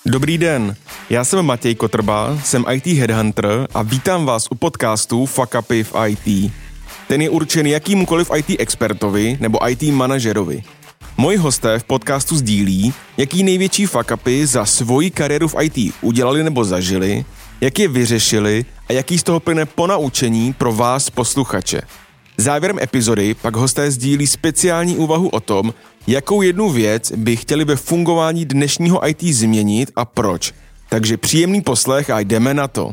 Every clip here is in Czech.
Dobrý den, já jsem Matěj Kotrba, jsem IT Headhunter a vítám vás u podcastu Fuck Upy v IT. Ten je určen jakýmukoliv IT expertovi nebo IT manažerovi. Moji hosté v podcastu sdílí, jaký největší fuck upy za svoji kariéru v IT udělali nebo zažili, jak je vyřešili a jaký z toho plyne ponaučení pro vás posluchače. Závěrem epizody pak hosté sdílí speciální úvahu o tom, jakou jednu věc by chtěli ve fungování dnešního IT změnit a proč. Takže příjemný poslech a jdeme na to.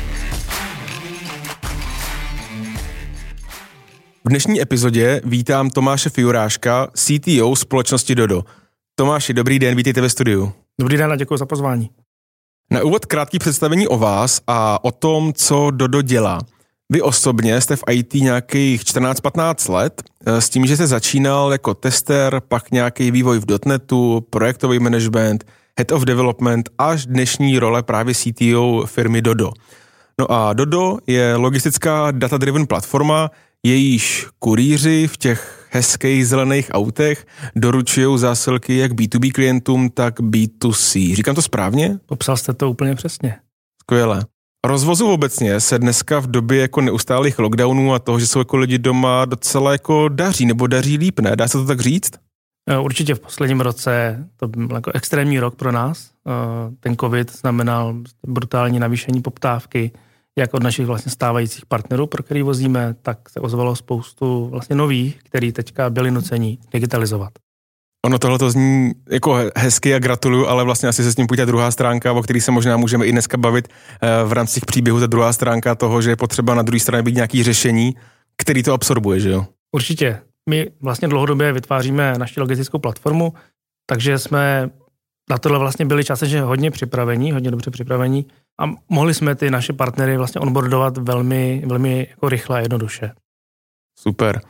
V dnešní epizodě vítám Tomáše Fijuráška, CTO společnosti Dodo. Tomáši, dobrý den, vítejte ve studiu. Dobrý den a děkuji za pozvání. Na úvod krátký představení o vás a o tom, co Dodo dělá. Vy osobně jste v IT nějakých 14-15 let, s tím, že jste začínal jako tester, pak nějaký vývoj v .NETu, projektový management, head of development, až dnešní role právě CTO firmy Dodo. No a Dodo je logistická data-driven platforma, jejíž kurýři v těch hezkých zelených autech doručují zásilky jak B2B klientům, tak B2C. Říkám to správně? Popsal jste to úplně přesně. Skvěle. Rozvozu obecně se dneska v době jako neustálých lockdownů a toho, že jsou jako lidi doma, docela jako daří, nebo daří líp, ne? Dá se to tak říct? Určitě v posledním roce to byl jako extrémní rok pro nás. Ten covid znamenal brutální navýšení poptávky, jak od našich vlastně stávajících partnerů, pro který vozíme, tak se ozvalo spoustu vlastně nových, který teďka byli nuceni digitalizovat. Ono tohle to zní jako hezky a gratuluju, ale vlastně asi se s tím půjde druhá stránka, o který se možná můžeme i dneska bavit v rámci těch příběhů, ta druhá stránka toho, že je potřeba na druhé straně být nějaký řešení, který to absorbuje, že jo? Určitě. My vlastně dlouhodobě vytváříme naši logistickou platformu, takže jsme na tohle vlastně byli částečně hodně dobře připravení a mohli jsme ty naše partnery vlastně onboardovat velmi, velmi jako rychle a jednoduše. Super.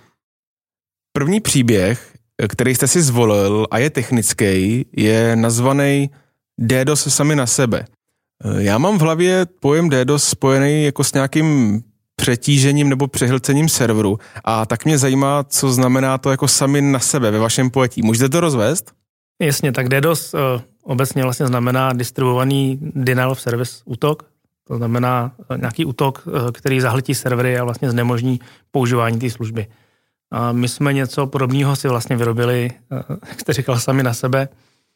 První příběh, který jste si zvolil a je technický, je nazvaný DDoS sami na sebe. Já mám v hlavě pojem DDoS spojený jako s nějakým přetížením nebo přehlcením serveru a tak mě zajímá, co znamená to jako sami na sebe ve vašem pojetí. Můžete to rozvést? Jasně, tak DDoS obecně vlastně znamená distribuovaný denial of service útok. To znamená nějaký útok, který zahltí servery a vlastně znemožní používání té služby. A my jsme něco podobného si vlastně vyrobili, jak jste říkal, sami na sebe.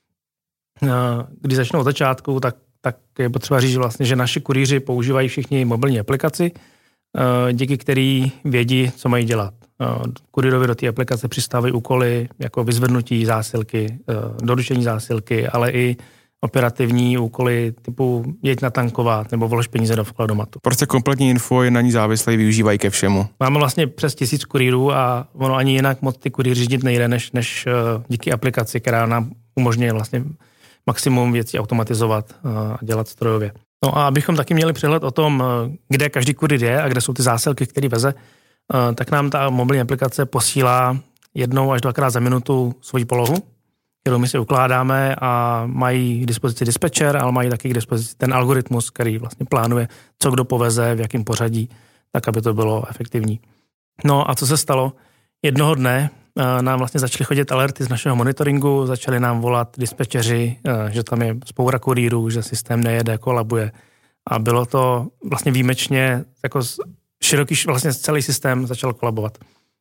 Když začnou od začátku, tak je potřeba říct vlastně, že naši kurýři používají všichni mobilní aplikaci, díky který vědí, co mají dělat. Kurýrovi do té aplikace přistávají úkoly jako vyzvednutí zásilky, doručení zásilky, ale i operativní úkoly typu jeď natankovat nebo vlož peníze do vkladomatu. Prostě kompletní info je na ní závislé, využívají ke všemu. Máme vlastně přes 1000 kurýrů a ono ani jinak moc ty kurýry řídit nejde, než díky aplikaci, která nám umožňuje vlastně maximum věcí automatizovat a dělat strojově. No a abychom taky měli přehled o tom, kde každý kurýr je a kde jsou ty zásilky, který veze, tak nám ta mobilní aplikace posílá 1 až 2krát za minutu svoji polohu, kterou my si ukládáme a mají k dispozici dispečer, ale mají taky k dispozici ten algoritmus, který vlastně plánuje, co kdo poveze, v jakém pořadí, tak aby to bylo efektivní. No a co se stalo? Jednoho dne nám vlastně začaly chodit alerty z našeho monitoringu, začali nám volat dispečeři, že tam je spoura kurýrů, že systém nejede, kolabuje. A bylo to vlastně výjimečně, jako široký, vlastně celý systém začal kolabovat.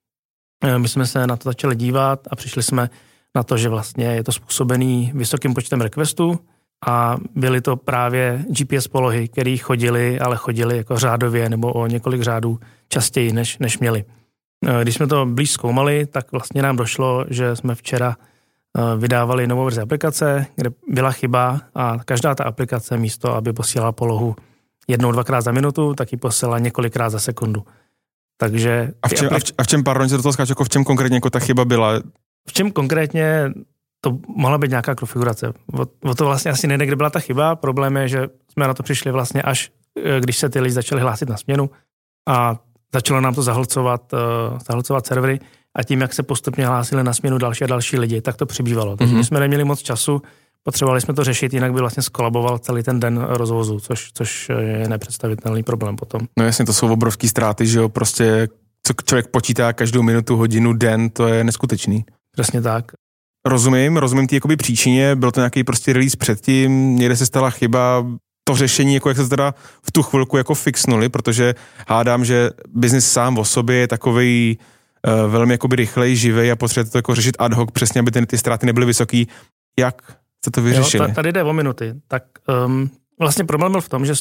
My jsme se na to začali dívat a přišli jsme na to, že vlastně je to způsobený vysokým počtem requestů a byly to právě GPS polohy, které chodily jako řádově nebo o několik řádů častěji, než měli. Když jsme to blíž zkoumali, tak vlastně nám došlo, že jsme včera vydávali novou verzi aplikace, kde byla chyba a každá ta aplikace místo, aby posílala polohu 1-2krát za minutu, tak ji posílala několikrát za sekundu. Takže v čem, pardon, se do toho skáču, jako v čem konkrétně jako ta chyba byla? V čem konkrétně to mohla být nějaká konfigurace. O to vlastně asi nejde, kde byla ta chyba. Problém je, že jsme na to přišli vlastně až, když se ty lidi začali hlásit na směnu a začalo nám to zahlcovat servery a tím, jak se postupně hlásili na směnu další a další lidi, tak to přibývalo. Takže my jsme neměli moc času, potřebovali jsme to řešit, jinak by vlastně skolaboval celý ten den rozvozu, což je nepředstavitelný problém potom. No jasně, to jsou obrovský ztráty, že jo, prostě co člověk počítá každou minutu, hodinu, den, to je neskutečný. Přesně tak. Rozumím ty jakoby příčině, byl to nějaký prostě release předtím, někde se stala chyba, to řešení, jako jak se teda v tu chvilku jako fixnuli, protože hádám, že biznis sám o sobě je takovej velmi jakoby rychlej, živej a potřebuje to jako řešit ad hoc, přesně, aby ty ztráty nebyly vysoký. Jak jste to vyřešili? Jo, tady jde o minuty. Tak vlastně problém byl v tom, že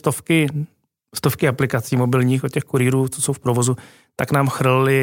stovky aplikací mobilních od těch kurýrů, co jsou v provozu, tak nám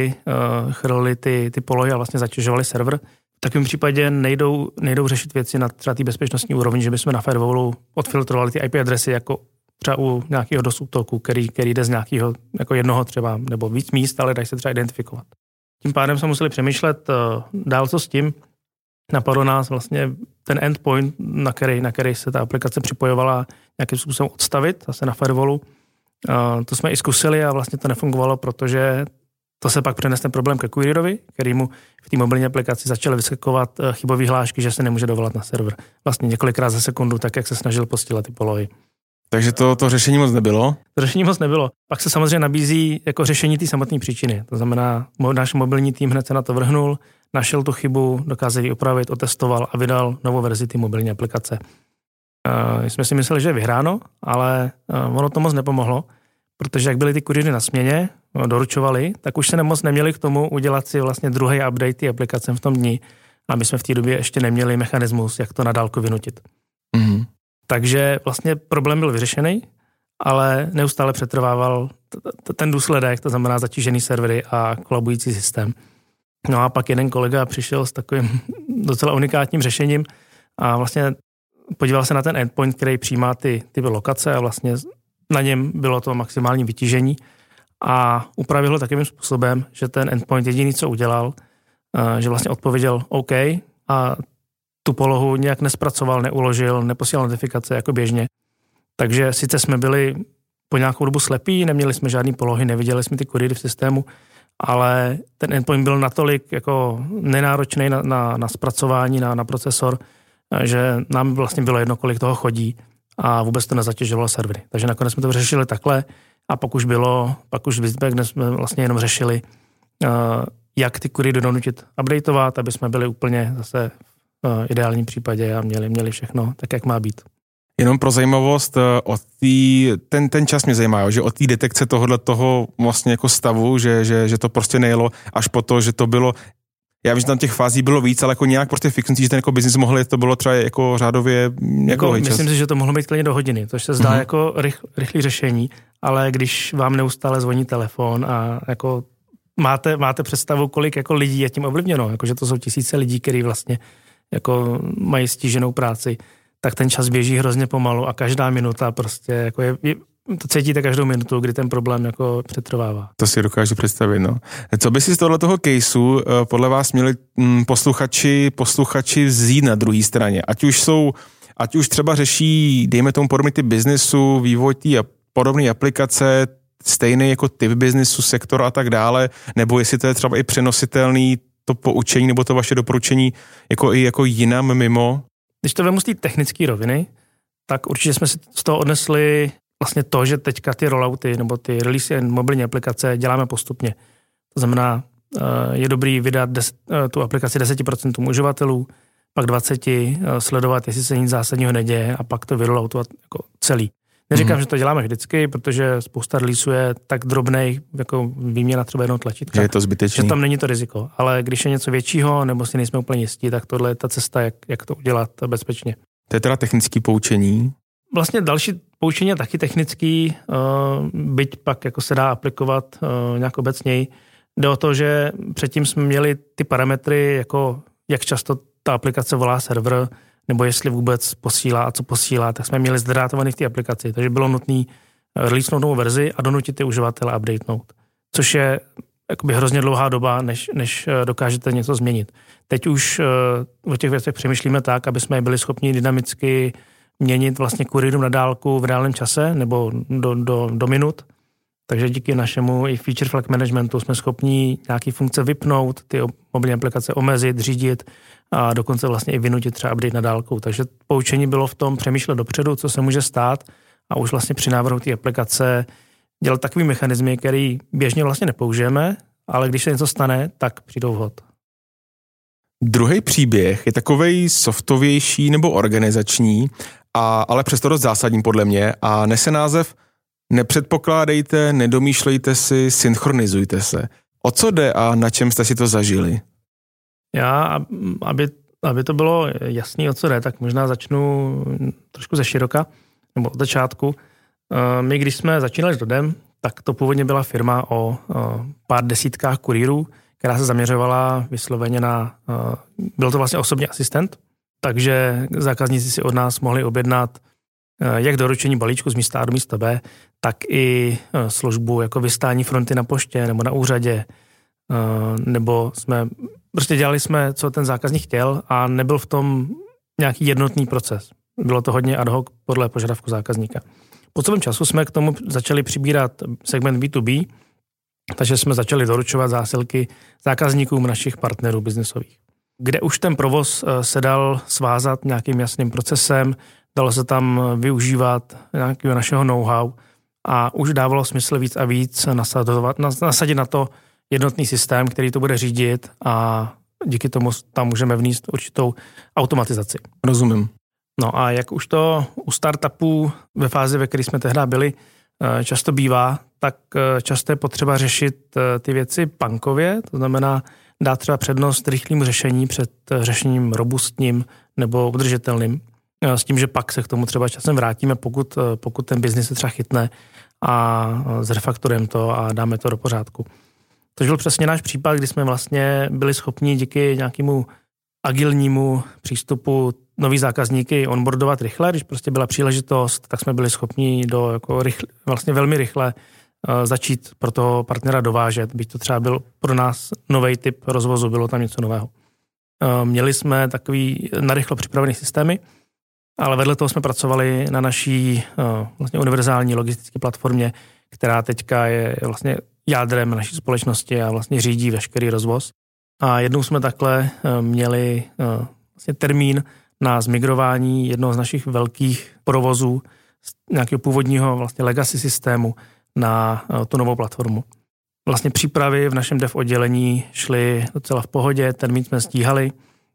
chrlili ty polohy a vlastně zatěžovali server. V takovém případě nejdou řešit věci na třeba té bezpečnostní úrovni, že bychom na firewallu odfiltrovali ty IP adresy jako třeba u nějakého DOS útoku, který jde z nějakého jako jednoho třeba nebo víc míst, ale dají se třeba identifikovat. Tím pádem jsme museli přemýšlet dál, co s tím. Napadlo nás vlastně ten endpoint, na který se ta aplikace připojovala, nějakým způsobem odstavit zase na firewallu. To jsme i zkusili a vlastně to nefungovalo, protože to se pak přenesl ten problém ke kurýrovi, kterýmu v té mobilní aplikaci začaly vyskakovat chybové hlášky, že se nemůže dovolat na server. Vlastně několikrát za sekundu, tak jak se snažil posílat ty polohy. Takže to řešení moc nebylo? To řešení moc nebylo. Pak se samozřejmě nabízí jako řešení té samotné příčiny. To znamená, náš mobilní tým hned se na to vrhnul, našel tu chybu, dokázal ji opravit, otestoval a vydal novou verzi té mobilní aplikace. Jsme si mysleli, že je vyhráno, ale ono to moc nepomohlo, protože jak byly ty kurýry na směně, doručovali, tak už se moc neměli k tomu udělat si vlastně druhý update ty aplikace v tom dni a my jsme v té době ještě neměli mechanismus, jak to na dálku vynutit. Mm-hmm. Takže vlastně problém byl vyřešený, ale neustále přetrvával ten důsledek, to znamená zatížený servery a kolabující systém. No a pak jeden kolega přišel s takovým docela unikátním řešením a vlastně podíval se na ten endpoint, který přijímá ty lokace a vlastně na něm bylo to maximální vytížení a upravil ho takovým způsobem, že ten endpoint jediný, co udělal, že vlastně odpověděl OK a tu polohu nějak nespracoval, neuložil, neposílal notifikace jako běžně. Takže sice jsme byli po nějakou dobu slepí, neměli jsme žádný polohy, neviděli jsme ty kurýry v systému, ale ten endpoint byl natolik jako nenáročný na zpracování, na procesor, že nám vlastně bylo jedno, kolik toho chodí a vůbec to nezatěžovalo servery. Takže nakonec jsme to vyřešili takhle a pak už výzbek, kde jsme vlastně jenom řešili, jak ty kurýry donutit updateovat, aby jsme byli úplně zase v ideálním případě a měli všechno tak, jak má být. Jenom pro zajímavost, ten čas mě zajímá, jo, že od té detekce toho vlastně jako stavu, že to prostě nejelo až po to, že to bylo, já vím, že tam těch fází bylo víc, ale jako nějak prostě fixnutí, že ten jako biznis mohl, to bylo třeba jako řádově jako myslím si, že to mohlo být klidně do hodiny, což se zdá jako rychlé řešení, ale když vám neustále zvoní telefon a jako máte představu, kolik jako lidí je tím ovlivněno, jako že to jsou tisíce lidí, kteří vlastně jako mají stíženou práci, tak ten čas běží hrozně pomalu a každá minuta prostě jako to cítíte každou minutu, kdy ten problém jako přetrvává. To si dokážu představit, no. Co by si z tohoto caseu podle vás měli posluchači vzít na druhé straně? Ať už třeba řeší, dejme tomu podobný typ biznesu, vývoj té podobné aplikace, stejný jako typ biznesu, sektor a tak dále, nebo jestli to je třeba i přenositelný to poučení nebo to vaše doporučení jako jinam mimo? Když to vemu z té technické roviny, tak určitě jsme si z toho odnesli vlastně to, že teďka ty rollouty nebo ty release mobilní aplikace děláme postupně. To znamená, je dobrý vydat tu aplikaci 10% uživatelů, pak 20%, sledovat, jestli se nic zásadního neděje a pak to vyrolloutovat jako celý. Neříkám, že to děláme vždycky, protože spousta releaseů je tak drobnej, jako výměna třeba jednou tlačítka. Že je to zbytečný. Že tam není to riziko. Ale když je něco většího, nebo si nejsme úplně jistí, tak tohle je ta cesta, jak to udělat bezpečně. To je teda technické poučení. Vlastně další poučení je taky technický, byť pak jako se dá aplikovat nějak obecněji. Jde o to, že předtím jsme měli ty parametry, jako jak často ta aplikace volá server, nebo jestli vůbec posílá a co posílá, tak jsme měli zdrátovaný v té aplikaci. Takže bylo nutné releasenout novou verzi a donutit ty uživatele updatenout. Což je jakoby hrozně dlouhá doba, než dokážete něco změnit. Teď už o těch věcech přemýšlíme tak, aby jsme byli schopni dynamicky měnit vlastně kurýrům na dálku v reálném čase nebo do minut. Takže díky našemu i feature flag managementu jsme schopni nějaký funkce vypnout, ty mobilní aplikace omezit, řídit a dokonce vlastně i vynutit třeba update na dálku. Takže poučení bylo v tom přemýšlet dopředu, co se může stát a už vlastně při návrhu té aplikace dělat takový mechanismy, který běžně vlastně nepoužijeme, ale když se něco stane, tak přijdou vhod. Druhý příběh je takovej softovější nebo organizační, ale přesto dost zásadní podle mě a nese název Nepředpokládejte, nedomýšlejte si, synchronizujte se. O co jde a na čem jste si to zažili? Já, aby to bylo jasný, o co jde, tak možná začnu trošku ze široka, nebo od začátku. My, když jsme začínali s Dodem, tak to původně byla firma o pár desítkách kurýrů, která se zaměřovala vysloveně byl to vlastně osobní asistent, takže zákazníci si od nás mohli objednat jak doručení balíčku z místa A do místa B, tak i službu jako vystání fronty na poště nebo na úřadě, nebo prostě dělali jsme, co ten zákazník chtěl a nebyl v tom nějaký jednotný proces. Bylo to hodně ad hoc podle požadavku zákazníka. Po celém času jsme k tomu začali přibírat segment B2B, takže jsme začali doručovat zásilky zákazníkům našich partnerů biznesových, kde už ten provoz se dal svázat nějakým jasným procesem, dalo se tam využívat nějakého našeho know-how a už dávalo smysl víc a víc nasadit na to jednotný systém, který to bude řídit a díky tomu tam můžeme vnést určitou automatizaci. Rozumím. No a jak už to u startupů ve fázi, ve které jsme tehdy byli, často bývá, tak často je potřeba řešit ty věci punkově, to znamená dát třeba přednost rychlému řešení před řešením robustním nebo udržitelným. S tím, že pak se k tomu třeba časem vrátíme, pokud ten biznis se třeba chytne a zrefakturujeme to a dáme to do pořádku. To byl přesně náš případ, kdy jsme vlastně byli schopni díky nějakému agilnímu přístupu nový zákazníky onboardovat rychle, když prostě byla příležitost, tak jsme byli schopni vlastně velmi rychle začít pro toho partnera dovážet, byť to třeba byl pro nás nový typ rozvozu, bylo tam něco nového. Měli jsme takový narychlo připravený systémy, ale vedle toho jsme pracovali na naší vlastně univerzální logistické platformě, která teďka je vlastně jádrem naší společnosti a vlastně řídí veškerý rozvoz. A jednou jsme takhle měli vlastně termín na zmigrování jednoho z našich velkých provozů z nějakého původního vlastně legacy systému na tu novou platformu. Vlastně přípravy v našem dev oddělení šly docela v pohodě, termín jsme stíhali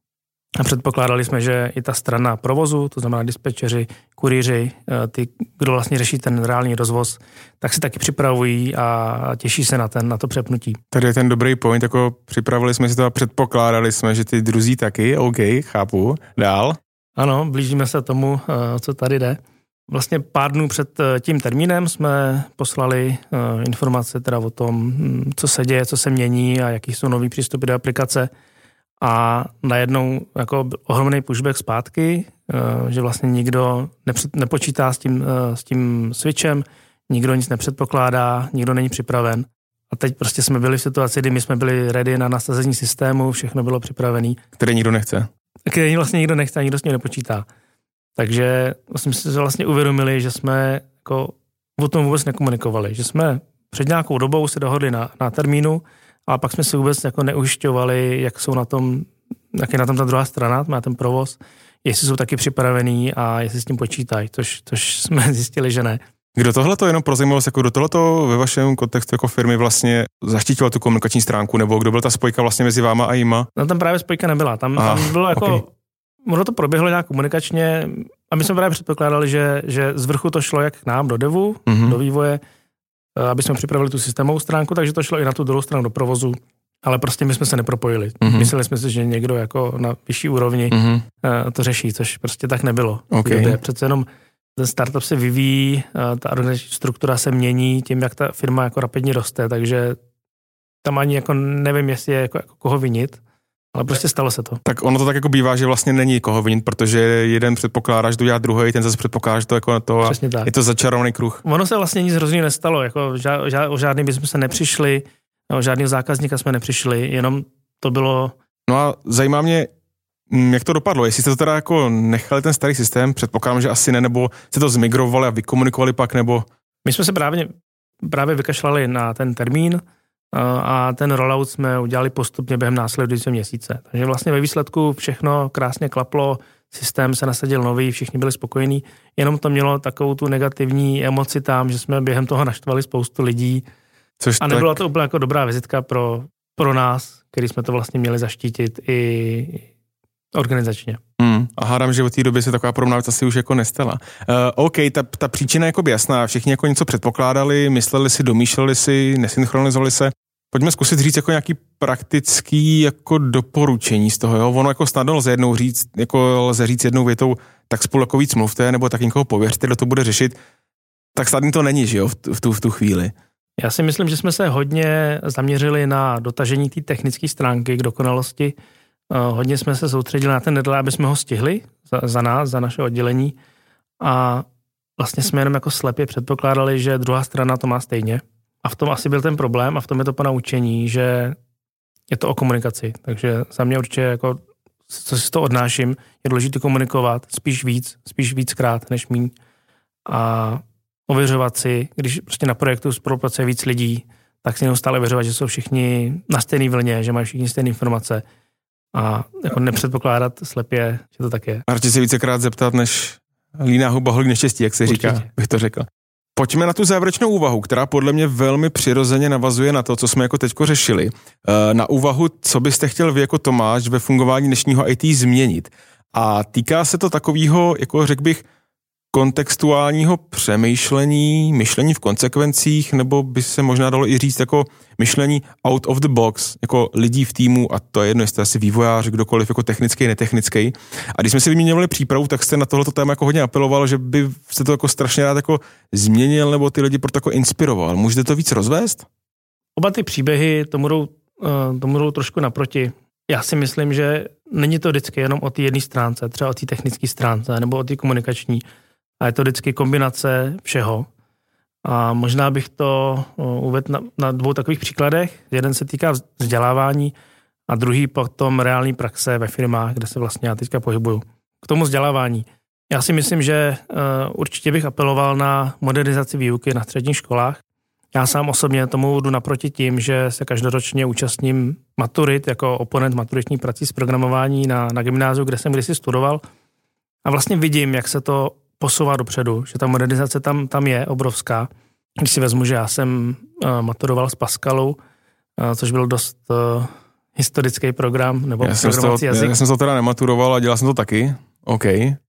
a předpokládali jsme, že i ta strana provozu, to znamená dispečeři, kurýři, ty, kdo vlastně řeší ten reálný rozvoz, tak si taky připravují a těší se na to přepnutí. Tady je ten dobrý point, jako připravili jsme si to a předpokládali jsme, že ty druzí taky, OK, chápu, dál. Ano, blížíme se tomu, co tady jde. Vlastně pár dnů před tím termínem jsme poslali informace teda o tom, co se děje, co se mění a jaký jsou nový přístupy do aplikace. A najednou jako ohromný pushback zpátky, že vlastně nikdo nepočítá s tím switchem, nikdo nic nepředpokládá, nikdo není připraven. A teď prostě jsme byli v situaci, kdy my jsme byli ready na nasazení systému, všechno bylo připravené. Který nikdo nechce. Který vlastně nikdo nechce a nikdo s ním nepočítá. Takže jsme si vlastně uvědomili, že jsme jako o tom vůbec nekomunikovali, že jsme před nějakou dobou se dohodli na termínu, a pak jsme si vůbec jako neujišťovali, jak je na tom ta druhá strana, má ten provoz, jestli jsou taky připravení a jestli s tím počítají, což jsme zjistili, že ne. Kdo tohleto, jenom pro zajímavost, jako kdo tohleto ve vašem kontextu jako firmy vlastně zaštítil tu komunikační stránku, nebo kdo byl ta spojka vlastně mezi váma a jima? No tam právě spojka nebyla, tam bylo jako, okay. Ono to proběhlo nějak komunikačně a my jsme právě předpokládali, že z vrchu to šlo jak k nám do devu, do vývoje, aby jsme připravili tu systémovou stránku, takže to šlo i na tu druhou stranu do provozu, ale prostě my jsme se nepropojili. Mysleli jsme si, že někdo jako na vyšší úrovni to řeší, což prostě tak nebylo. Okay. Přece jenom ten startup se vyvíjí, ta organizační struktura se mění tím, jak ta firma jako rapidně roste, takže tam ani jako nevím, jestli je jako koho vinit, ale prostě stalo se to. Tak ono to tak jako bývá, že vlastně není koho vinit, protože jeden předpokládá, že to dělá druhý, ten zase předpokládá, že to jako to a je to začarovaný kruh. Ono se vlastně nic hrozně nestalo, jako o žádný bychom se nepřišli, o žádného zákazníka jsme nepřišli, jenom to bylo... No a zajímá mě, jak to dopadlo, jestli jste to teda jako nechali ten starý systém, předpokládám, že asi ne, nebo jste to zmigrovali a vykomunikovali pak, nebo... My jsme se právě vykašlali na ten termín a ten rollout jsme udělali postupně během následujícího měsíce. Takže vlastně ve výsledku všechno krásně klaplo, systém se nasadil nový, všichni byli spokojení, jenom to mělo takovou tu negativní emoci tam, že jsme během toho naštvali spoustu lidí. A nebyla to úplně jako dobrá vizitka pro pro nás, který jsme to vlastně měli zaštítit i organizačně. A hádám, že od té doby se taková podobná věc asi už jako nestala. OK, ta příčina je jako jasná, všichni jako něco předpokládali, mysleli si, domýšleli si, nesynchronizovali se. Pojďme zkusit říct jako nějaký praktický jako doporučení z toho, jo? Ono jako snadno lze říct jednou větou, tak spolu jako víc mluvte, nebo tak někoho pověřte, kdo to bude řešit. Tak snadný to není, že jo, v tu chvíli. Já si myslím, že jsme se hodně zaměřili na dotažení té technické stránky k dokonalosti. Hodně jsme se soustředili na ten deadline, aby jsme ho stihli za nás, za naše oddělení. A vlastně jsme jenom jako slepě předpokládali, že druhá strana to má stejně. A v tom asi byl ten problém a v tom je to ponaučení, že je to o komunikaci. Takže za mě určitě, jako, co si to odnáším, je důležité komunikovat spíš víckrát než míň. A ověřovat si, když prostě na projektu spolupracuje víc lidí, tak si neustále ověřovat, že jsou všichni na stejné vlně, že mají všichni stejné informace a jako nepředpokládat slepě, že to tak je. A radši se vícekrát zeptat, než líná huba holí neštěstí, jak se říká, bych to řekl. Pojďme na tu závěrečnou úvahu, která podle mě velmi přirozeně navazuje na to, co jsme jako teďko řešili. Na úvahu, co byste chtěl vy jako Tomáš ve fungování dnešního IT změnit. A týká se to takového, jako řekl bych, kontextuálního přemýšlení, myšlení v konsekvencích, nebo by se možná dalo i říct jako myšlení out of the box, jako lidí v týmu, a to je jedno, jestli asi vývojář, kdokoliv, jako technický, netechnický. A když jsme si vyměňovali přípravu, tak jste na tohleto téma jako hodně apeloval, že by se to jako strašně rád jako změnil, nebo ty lidi proto jako inspiroval. Můžete to víc rozvést? Oba ty příběhy tomu jdou trošku naproti. Já si myslím, že není to vždycky jenom o té jedné stránce, třeba o té technické stránce, nebo o té komunikační. A je to vždycky kombinace všeho. A možná bych to uvedl na dvou takových příkladech. Jeden se týká vzdělávání a druhý potom reální praxe ve firmách, kde se vlastně já teďka pohybuju. K tomu vzdělávání. Já si myslím, že určitě bych apeloval na modernizaci výuky na středních školách. Já sám osobně tomu jdu naproti tím, že se každoročně účastním maturit jako oponent maturitní prací z programování na gymnáziu, kde jsem kdysi studoval. A vlastně vidím, jak se to posouvá dopředu, že ta modernizace tam je obrovská. Když si vezmu, že já jsem maturoval z Pascalu, což byl dost historický program, nebo programovací jazyk. Já jsem to teda nematuroval a dělal jsem to taky. OK.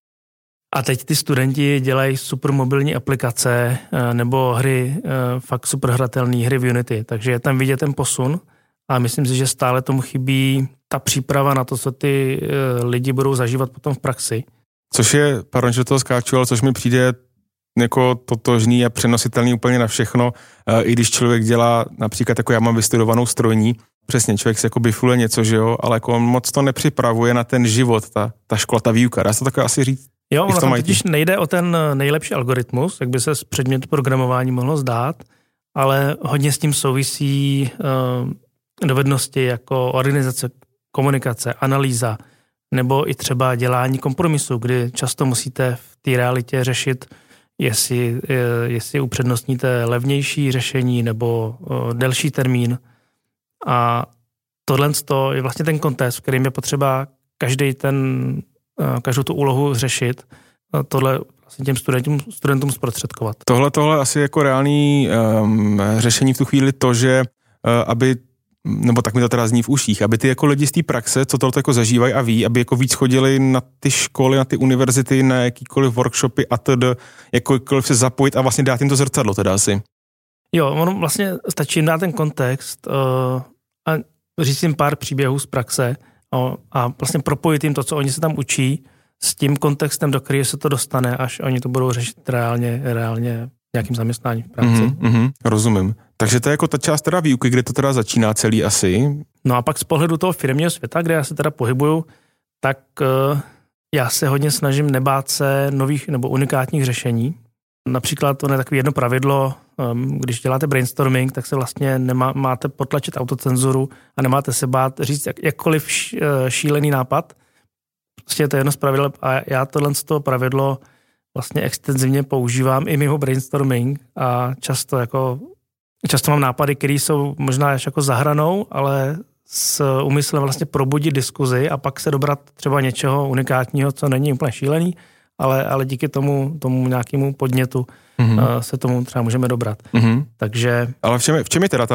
A teď ty studenti dělají super mobilní aplikace nebo hry, fakt super hratelné hry v Unity. Takže je tam vidět ten posun a myslím si, že stále tomu chybí ta příprava na to, co ty lidi budou zažívat potom v praxi. Což je, pardon, že toho skáču, ale což mi přijde jako totožný a přenositelný úplně na všechno, i když člověk dělá, například jako já mám vystudovanou strojní, přesně, člověk si jako bifluje něco, že jo, ale jako moc to nepřipravuje na ten život, ta škola, ta výuka. Dá se to takové asi říct? Jo, ono tam totiž nejde o ten nejlepší algoritmus, jak by se z předmětu programování mohlo zdát, ale hodně s tím souvisí dovednosti jako organizace, komunikace, analýza, nebo i třeba dělání kompromisu, kdy často musíte v té realitě řešit, jestli upřednostníte levnější řešení nebo delší termín. A tohle je vlastně ten kontext, v kterým je potřeba každou tu úlohu řešit, tohle vlastně těm studentům zprostředkovat. Tohle asi jako reálný řešení v tu chvíli to, že aby, nebo tak mi to teda zní v uších, aby ty jako lidi z té praxe, co tohle jako zažívají a ví, aby jako víc chodili na ty školy, na ty univerzity, na jakýkoliv workshopy a tedy jakkoliv se zapojit a vlastně dát jim to zrcadlo teda asi. Jo, ono vlastně stačí jim dát ten kontext a říct jim pár příběhů z praxe a vlastně propojit jim to, co oni se tam učí, s tím kontextem, do kterého se to dostane, až oni to budou řešit reálně nějakým zaměstnáním v práci. Rozumím. Takže to je jako ta část teda výuky, kde to teda začíná celý asi. No a pak z pohledu toho firemního světa, kde já se teda pohybuju, tak já se hodně snažím nebát se nových nebo unikátních řešení. Například to je takové jedno pravidlo, když děláte brainstorming, tak se vlastně máte potlačit autocenzuru a nemáte se bát říct jakkoliv šílený nápad. Prostě to je jedno z pravidel a já tohle z toho pravidlo vlastně extenzivně používám i mimo brainstorming a často mám nápady, které jsou možná až jako za hranou, ale s úmyslem vlastně probudit diskuzi a pak se dobrat třeba něčeho unikátního, co není úplně šílený ale díky tomu nějakému podnětu se tomu třeba můžeme dobrat. Takže... Ale v čem je teda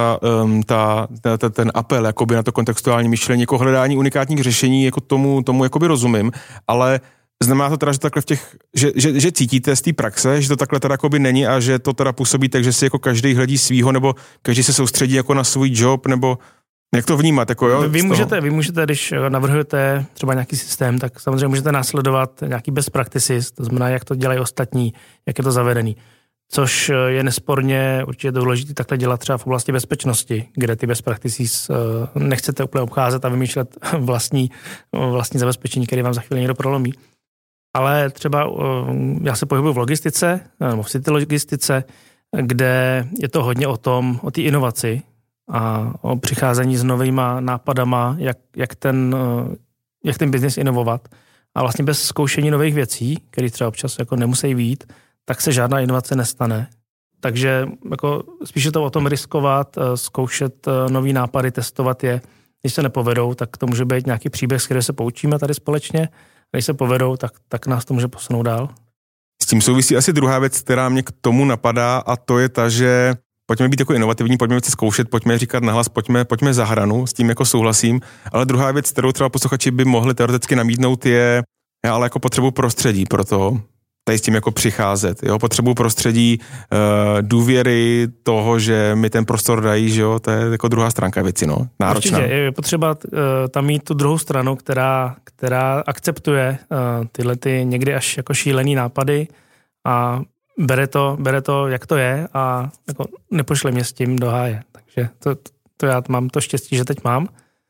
ten apel jakoby na to kontextuální myšlení, jako hledání unikátních řešení, jako tomu jakoby rozumím, ale znamená to teda, že takhle že cítíte z té praxe, že to takhle teda jakoby není a že to teda působí tak, že si jako každý hledí svýho, nebo každý se soustředí jako na svůj job, nebo jak to vnímat? Jako jo, vy můžete, když navrhujete třeba nějaký systém, tak samozřejmě můžete následovat nějaký best practices, to znamená, jak to dělají ostatní, jak je to zavedený. Což je nesporně určitě důležité takhle dělat třeba v oblasti bezpečnosti, kde ty best practices nechcete úplně obcházet a vymýšlet vlastní zabezpečení, které vám za chvíli někdo prolomí. Ale třeba já se pohybuji v logistice, nebo v city logistice, kde je to hodně o té inovaci a o přicházení s novýma nápadama, jak ten biznis inovovat. A vlastně bez zkoušení nových věcí, které třeba občas jako nemusí vyjít, tak se žádná inovace nestane. Takže jako spíše to o tom riskovat, zkoušet nový nápady, testovat je. Když se nepovedou, tak to může být nějaký příběh, z kterého se poučíme tady společně. Když se povedou, tak nás to může posunout dál. S tím souvisí asi druhá věc, která mě k tomu napadá, a to je ta, že pojďme být jako inovativní, pojďme věci zkoušet, pojďme říkat nahlas, pojďme za hranu, s tím jako souhlasím. Ale druhá věc, kterou třeba posluchači by mohli teoreticky namítnout, je, já ale jako potřebuji prostředí pro to, tady s tím jako přicházet. Jo? Potřebuji prostředí důvěry toho, že mi ten prostor dají, že jo? To je jako druhá stránka věci, no. Náročná. Určitě, je potřeba tam mít tu druhou stranu, která akceptuje tyhle ty někdy až jako šílený nápady a bere to, jak to je a jako nepošle mě s tím do háje. Takže to já mám to štěstí, že teď mám.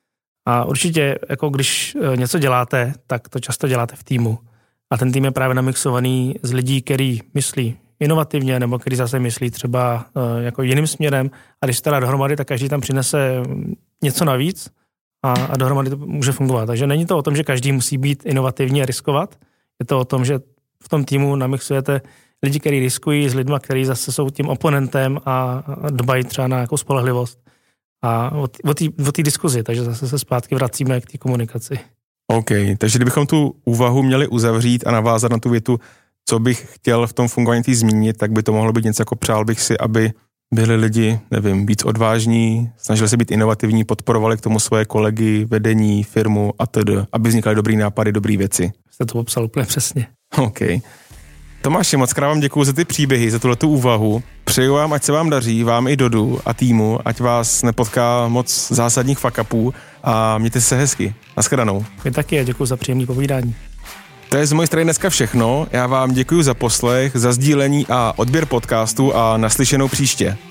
A určitě, jako když něco děláte, tak to často děláte v týmu. A ten tým je právě namixovaný z lidí, který myslí inovativně, nebo který zase myslí třeba jako jiným směrem. A když se teda dohromady, tak každý tam přinese něco navíc a dohromady to může fungovat. Takže není to o tom, že každý musí být inovativní a riskovat. Je to o tom, že v tom týmu namixujete lidi, kteří riskují s lidma, kteří zase jsou tím oponentem a dbají třeba na nějakou spolehlivost. A o té diskuzi, takže zase se zpátky vracíme k té komunikaci. OK, takže kdybychom tu úvahu měli uzavřít a navázat na tu větu, co bych chtěl v tom fungování zmínit, tak by to mohlo být něco jako přál bych si, aby byli lidi, nevím, víc odvážní, snažili se být inovativní, podporovali k tomu svoje kolegy, vedení, firmu a td., aby vznikaly dobrý nápady, dobrý věci. Jste to popsal úplně přesně. OK. Tomáši, moc krát vám děkuju za ty příběhy, za tuhletu úvahu. Přeju vám, ať se vám daří, vám i Dodu a týmu, ať vás nepotká moc zásadních fuck-upů a mějte se hezky. Naschledanou. Vy taky a děkuju za příjemné povídání. To je z mojej strany dneska všechno. Já vám děkuju za poslech, za sdílení a odběr podcastu a naslyšenou příště.